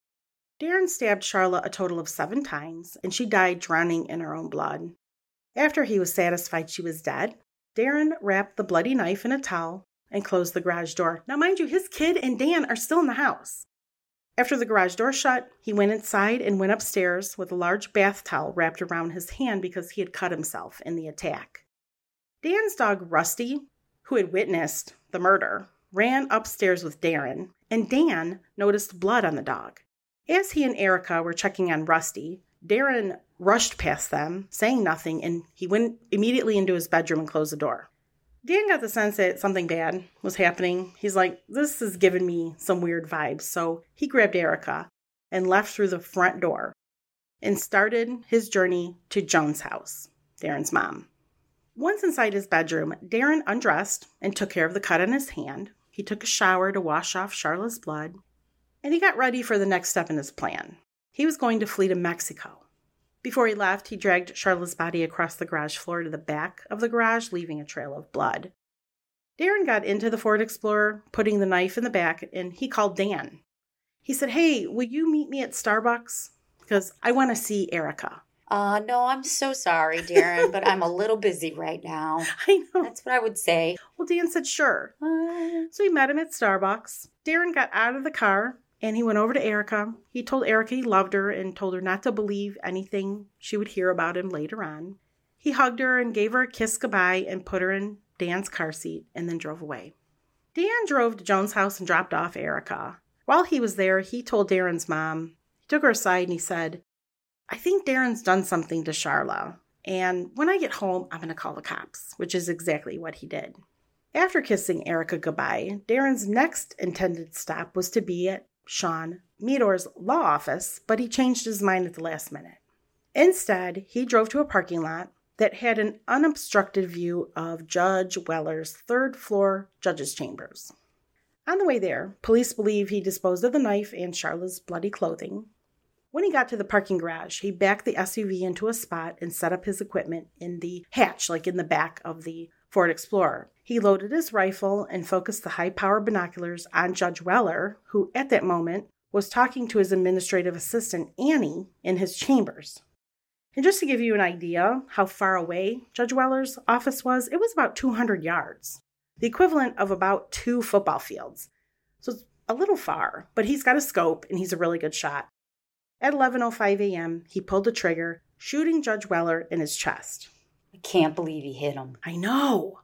Darren stabbed Sharla a total of 7 times, and she died drowning in her own blood. After he was satisfied she was dead, Darren wrapped the bloody knife in a towel and closed the garage door. Now, mind you, his kid and Dan are still in the house. After the garage door shut, he went inside and went upstairs with a large bath towel wrapped around his hand because he had cut himself in the attack. Dan's dog, Rusty, who had witnessed the murder, ran upstairs with Darren, and Dan noticed blood on the dog. As he and Erica were checking on Rusty, Darren rushed past them, saying nothing, and he went immediately into his bedroom and closed the door. Dan got the sense that something bad was happening. He's like, this is giving me some weird vibes. So he grabbed Erica and left through the front door and started his journey to Joan's house, Darren's mom. Once inside his bedroom, Darren undressed and took care of the cut on his hand. He took a shower to wash off Sharla's blood, and he got ready for the next step in his plan. He was going to flee to Mexico. Before he left, he dragged Sharla's body across the garage floor to the back of the garage, leaving a trail of blood. Darren got into the Ford Explorer, putting the knife in the back, and he called Dan. He said, "Hey, will you meet me at Starbucks? Because I want to see Erica." No, I'm so sorry, Darren, but I'm a little busy right now. I know. That's what I would say. Well, Dan said, sure. So he met him at Starbucks. Darren got out of the car, and he went over to Erica. He told Erica he loved her and told her not to believe anything she would hear about him later on. He hugged her and gave her a kiss goodbye and put her in Dan's car seat and then drove away. Dan drove to Joan's house and dropped off Erica. While he was there, he told Darren's mom. He took her aside and he said, "I think Darren's done something to Sharla, and when I get home, I'm going to call the cops," which is exactly what he did. After kissing Erica goodbye, Darren's next intended stop was to be at Sean Meador's law office, but he changed his mind at the last minute. Instead, he drove to a parking lot that had an unobstructed view of Judge Weller's third-floor judge's chambers. On the way there, police believe he disposed of the knife and Sharla's bloody clothing. When he got to the parking garage, he backed the SUV into a spot and set up his equipment in the hatch, like in the back of the Ford Explorer. He loaded his rifle and focused the high-power binoculars on Judge Weller, who at that moment was talking to his administrative assistant, Annie, in his chambers. And just to give you an idea how far away Judge Weller's office was, it was about 200 yards, the equivalent of about 2 football fields. So it's a little far, but he's got a scope and he's a really good shot. At 11:05 a.m., he pulled the trigger, shooting Judge Weller in his chest. I can't believe he hit him. I know.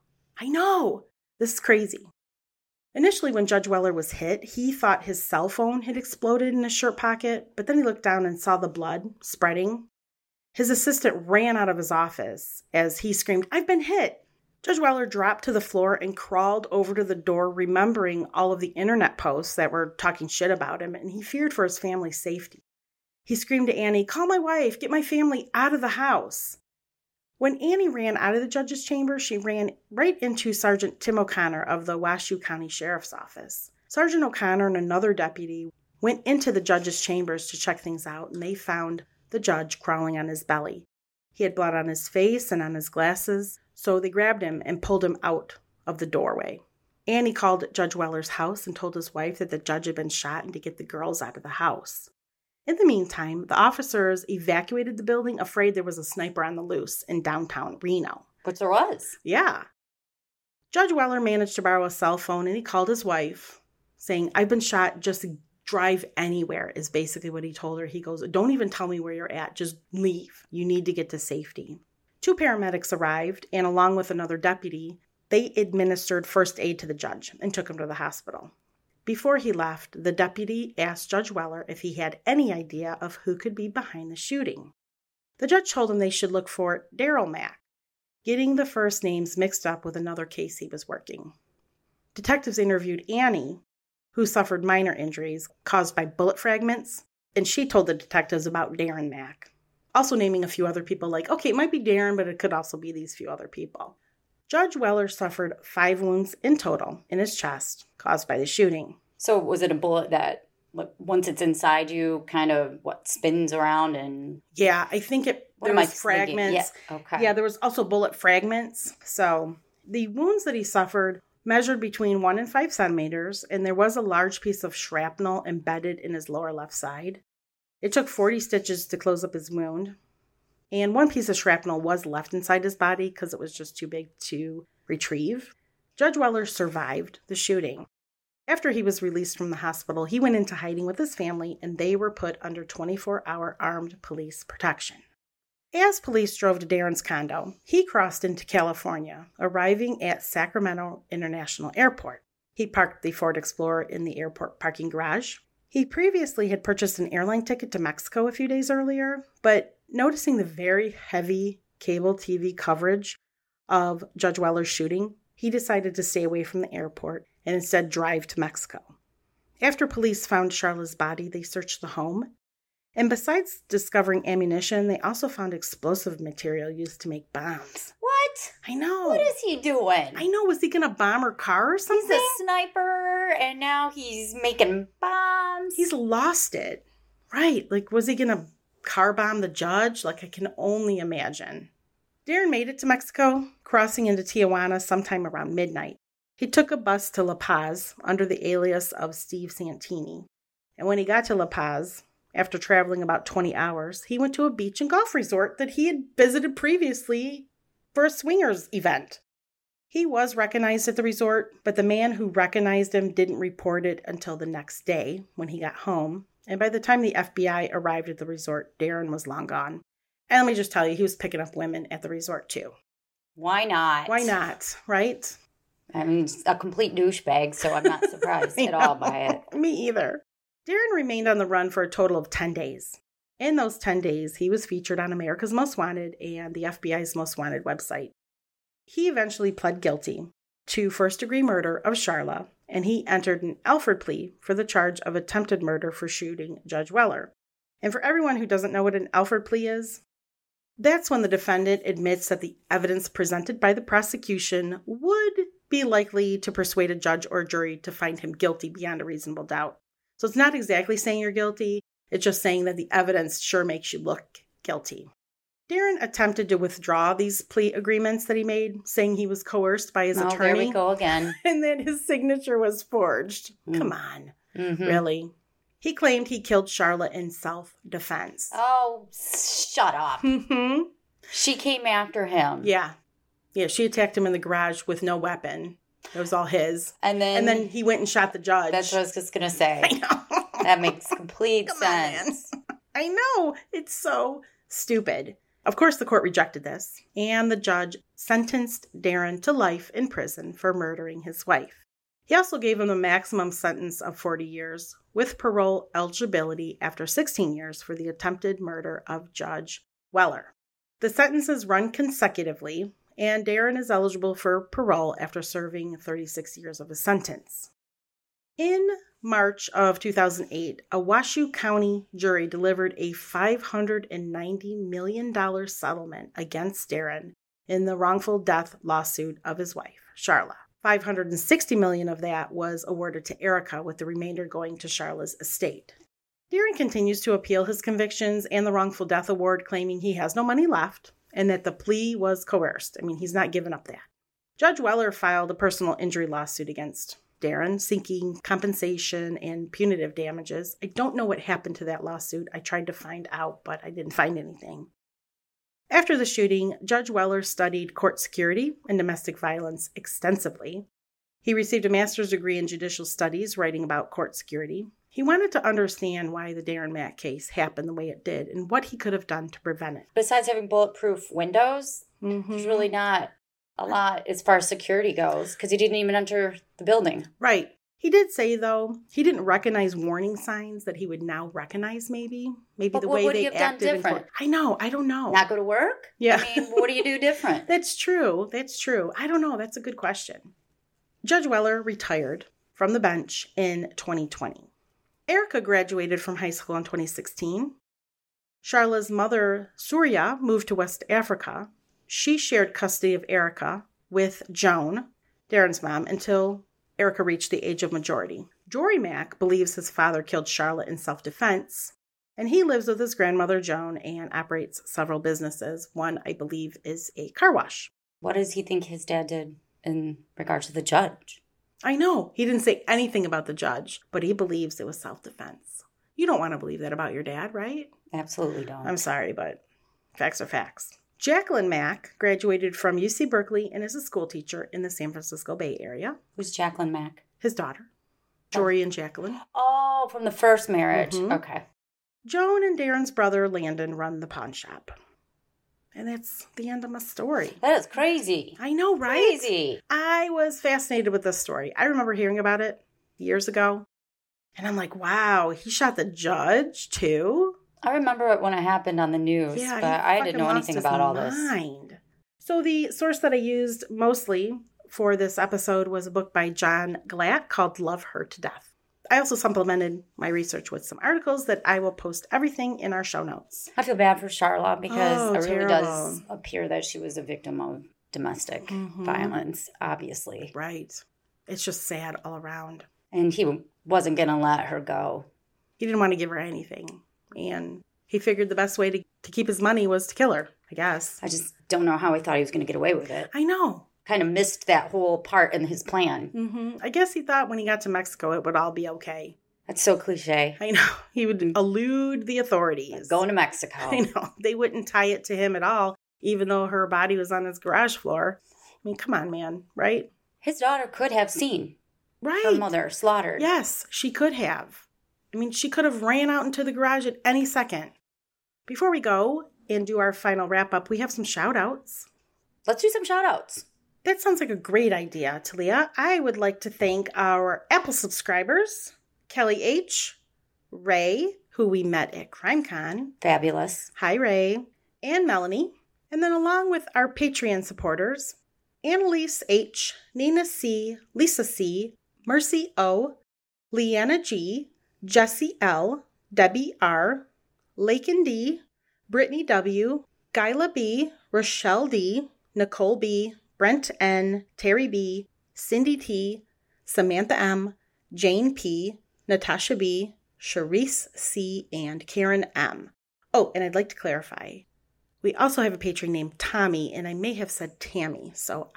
This is crazy. Initially, when Judge Weller was hit, he thought his cell phone had exploded in his shirt pocket, but then he looked down and saw the blood spreading. His assistant ran out of his office as he screamed, "I've been hit!" Judge Weller dropped to the floor and crawled over to the door, remembering all of the internet posts that were talking shit about him, and he feared for his family's safety. He screamed to Annie, "Call my wife, get my family out of the house." When Annie ran out of the judge's chamber, she ran right into Sergeant Tim O'Connor of the Washoe County Sheriff's Office. Sergeant O'Connor and another deputy went into the judge's chambers to check things out, and they found the judge crawling on his belly. He had blood on his face and on his glasses, so they grabbed him and pulled him out of the doorway. Annie called Judge Weller's house and told his wife that the judge had been shot and to get the girls out of the house. In the meantime, the officers evacuated the building, afraid there was a sniper on the loose in downtown Reno. Which there was. Yeah. Judge Weller managed to borrow a cell phone, and he called his wife, saying, "I've been shot, just drive anywhere," is basically what he told her. He goes, "Don't even tell me where you're at, just leave. You need to get to safety." 2 paramedics arrived, and along with another deputy, they administered first aid to the judge and took him to the hospital. Before he left, the deputy asked Judge Weller if he had any idea of who could be behind the shooting. The judge told him they should look for Daryl Mack, getting the first names mixed up with another case he was working. Detectives interviewed Annie, who suffered minor injuries caused by bullet fragments, and she told the detectives about Darren Mack, also naming a few other people like, okay, it might be Darren, but it could also be these few other people. Judge Weller suffered 5 wounds in total in his chest caused by the shooting. So was it a bullet that, once it's inside you, kind of, spins around and... Yeah, I think there was fragments. Yeah. Okay. Yeah, there was also bullet fragments. So the wounds that he suffered measured between 1 and 5 centimeters, and there was a large piece of shrapnel embedded in his lower left side. It took 40 stitches to close up his wound. And 1 piece of shrapnel was left inside his body because it was just too big to retrieve. Judge Weller survived the shooting. After he was released from the hospital, he went into hiding with his family, and they were put under 24-hour armed police protection. As police drove to Darren's condo, he crossed into California, arriving at Sacramento International Airport. He parked the Ford Explorer in the airport parking garage. He previously had purchased an airline ticket to Mexico a few days earlier, but noticing the very heavy cable TV coverage of Judge Weller's shooting, he decided to stay away from the airport and instead drive to Mexico. After police found Sharla's body, they searched the home. And besides discovering ammunition, they also found explosive material used to make bombs. What? I know. What is he doing? I know. Was he going to bomb her car or something? He's a sniper, and now he's making bombs. He's lost it. Right. Was he going to car bomb the judge? I can only imagine. Darren made it to Mexico, crossing into Tijuana sometime around midnight. He took a bus to La Paz under the alias of Steve Santini. And when he got to La Paz, after traveling about 20 hours, he went to a beach and golf resort that he had visited previously for a swingers event. He was recognized at the resort, but the man who recognized him didn't report it until the next day when he got home. And by the time the FBI arrived at the resort, Darren was long gone. And let me just tell you, he was picking up women at the resort too. Why not? Why not, right? I mean, he's a complete douchebag, so I'm not surprised at all by it. Me either. Darren remained on the run for a total of 10 days. In those 10 days, he was featured on America's Most Wanted and the FBI's Most Wanted website. He eventually pled guilty to first-degree murder of Sharla, and he entered an Alford plea for the charge of attempted murder for shooting Judge Weller. And for everyone who doesn't know what an Alford plea is, that's when the defendant admits that the evidence presented by the prosecution would be likely to persuade a judge or jury to find him guilty beyond a reasonable doubt. So it's not exactly saying you're guilty, it's just saying that the evidence sure makes you look guilty. Darren attempted to withdraw these plea agreements that he made, saying he was coerced by his attorney. There we go again. And then his signature was forged. Come on. Mm-hmm. Really? He claimed he killed Sharla in self-defense. Oh, shut up. Mm-hmm. She came after him. Yeah. Yeah, she attacked him in the garage with no weapon. It was all his. And then he went and shot the judge. That's what I was just going to say. I know. That makes complete sense. I know. It's so stupid. Of course, the court rejected this, and the judge sentenced Darren to life in prison for murdering his wife. He also gave him a maximum sentence of 40 years, with parole eligibility after 16 years for the attempted murder of Judge Weller. The sentences run consecutively, and Darren is eligible for parole after serving 36 years of his sentence. In March of 2008, a Washoe County jury delivered a $590 million settlement against Darren in the wrongful death lawsuit of his wife, Sharla. $560 million of that was awarded to Erica, with the remainder going to Sharla's estate. Darren continues to appeal his convictions and the wrongful death award, claiming he has no money left and that the plea was coerced. I mean, he's not giving up that. Judge Weller filed a personal injury lawsuit against Darren, seeking compensation and punitive damages. I don't know what happened to that lawsuit. I tried to find out, but I didn't find anything. After the shooting, Judge Weller studied court security and domestic violence extensively. He received a master's degree in judicial studies, writing about court security. He wanted to understand why the Darren Mack case happened the way it did and what he could have done to prevent it. Besides having bulletproof windows, there's really not a lot as far as security goes, because he didn't even enter the building. Right. He did say, though, he didn't recognize warning signs that he would now recognize, maybe but the what way would they he have done acted in different? court. I know. I don't know. Not go to work? Yeah. I mean, what do you do different? That's true. I don't know. That's a good question. Judge Weller retired from the bench in 2020. Erica graduated from high school in 2016. Sharla's mother, Surya, moved to West Africa. She shared custody of Erica with Joan, Darren's mom, until Erica reached the age of majority. Jory Mack believes his father killed Sharla in self-defense, and he lives with his grandmother, Joan, and operates several businesses. One, I believe, is a car wash. What does he think his dad did in regards to the judge? I know. He didn't say anything about the judge, but he believes it was self-defense. You don't want to believe that about your dad, right? Absolutely don't. I'm sorry, but facts are facts. Jacqueline Mack graduated from UC Berkeley and is a school teacher in the San Francisco Bay Area. Who's Jacqueline Mack? His daughter, Jory and Jacqueline. Oh, from the first marriage. Mm-hmm. Okay. Joan and Darren's brother, Landon, run the pawn shop. And that's the end of my story. That is crazy. I know, right? Crazy. I was fascinated with this story. I remember hearing about it years ago. And I'm like, wow, he shot the judge too? I remember it when it happened on the news, but I didn't know anything about all this. So the source that I used mostly for this episode was a book by John Glatt called Love Her to Death. I also supplemented my research with some articles that I will post everything in our show notes. I feel bad for Sharla because it really terrible. does appear that she was a victim of domestic violence, obviously. Right. It's just sad all around. And he wasn't going to let her go. He didn't want to give her anything. And he figured the best way to keep his money was to kill her, I guess. I just don't know how he thought he was going to get away with it. I know. Kind of missed that whole part in his plan. I guess he thought when he got to Mexico it would all be okay. That's so cliche. I know. He would elude the authorities. Going to Mexico. I know. They wouldn't tie it to him at all, even though her body was on his garage floor. I mean, come on, man, right? His daughter could have seen her mother slaughtered. Yes, she could have. I mean, she could have ran out into the garage at any second. Before we go and do our final wrap-up, we have some shout-outs. Let's do some shout-outs. That sounds like a great idea, Talia. I would like to thank our Apple subscribers, Kelly H., Ray, who we met at CrimeCon. Fabulous. Hi, Ray. And Melanie. And then along with our Patreon supporters, Annalise H., Nina C., Lisa C., Mercy O., Leanna G., Jesse L., Debbie R., Lakin D., Brittany W., Gyla B., Rochelle D., Nicole B., Brent N., Terry B., Cindy T., Samantha M., Jane P., Natasha B., Charisse C., and Karen M. Oh, and I'd like to clarify. We also have a patron named Tommy, and I may have said Tammy, so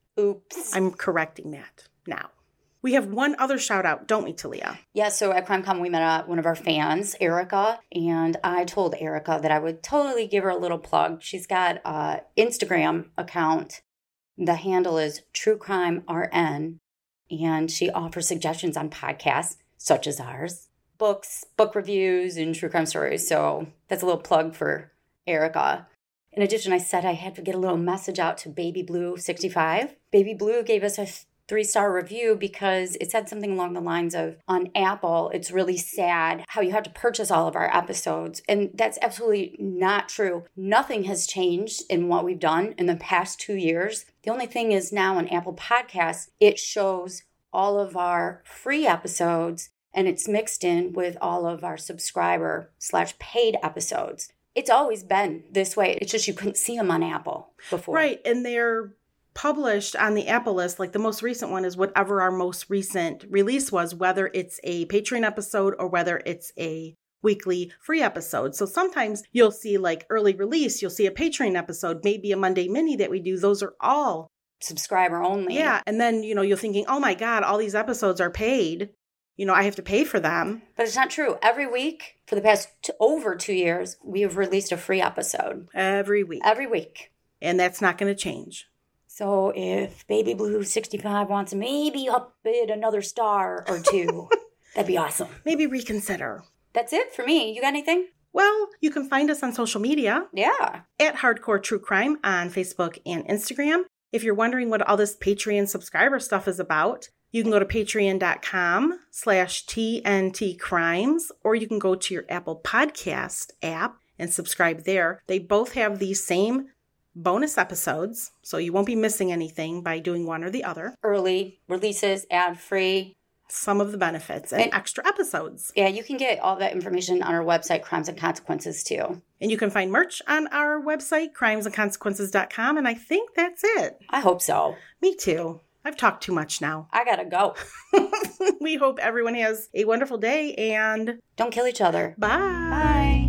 I'm correcting that now. We have one other shout out, don't we, Talia? Yeah, so at CrimeCon we met one of our fans, Erica, and I told Erica that I would totally give her a little plug. She's got an Instagram account. The handle is TrueCrimeRN, and she offers suggestions on podcasts, such as ours, books, book reviews, and true crime stories. So that's a little plug for Erica. In addition, I said I had to get a little message out to Baby Blue 65. Baby Blue gave us a 3-star review because it said something along the lines of, on Apple, it's really sad how you have to purchase all of our episodes. And that's absolutely not true. Nothing has changed in what we've done in the past 2 years. The only thing is now on Apple Podcasts, it shows all of our free episodes and it's mixed in with all of our subscriber/paid episodes. It's always been this way. It's just you couldn't see them on Apple before. Right, and they're published on the Apple list. Like the most recent one is whatever our most recent release was, whether it's a Patreon episode or whether it's a weekly free episode. So sometimes you'll see like early release, you'll see a Patreon episode, maybe a Monday mini that we do. Those are all subscriber only. Yeah. And then, you're thinking, oh my God, all these episodes are paid. I have to pay for them. But it's not true. Every week for the past over 2 years, we have released a free episode. Every week. Every week. And that's not going to change. So if Baby Blue 65 wants to maybe up it another star or two, that'd be awesome. Maybe reconsider. That's it for me. You got anything? Well, you can find us on social media. Yeah. At Hardcore True Crime on Facebook and Instagram. If you're wondering what all this Patreon subscriber stuff is about, you can go to patreon.com/TNT Crimes, or you can go to your Apple Podcast app and subscribe there. They both have the same bonus episodes, so you won't be missing anything by doing one or the other. Early releases, ad-free. Some of the benefits and extra episodes. Yeah, you can get all that information on our website, Crimes and Consequences, too. And you can find merch on our website, crimesandconsequences.com, and I think that's it. I hope so. Me too. I've talked too much now. I gotta go. We hope everyone has a wonderful day, and don't kill each other. Bye. Bye.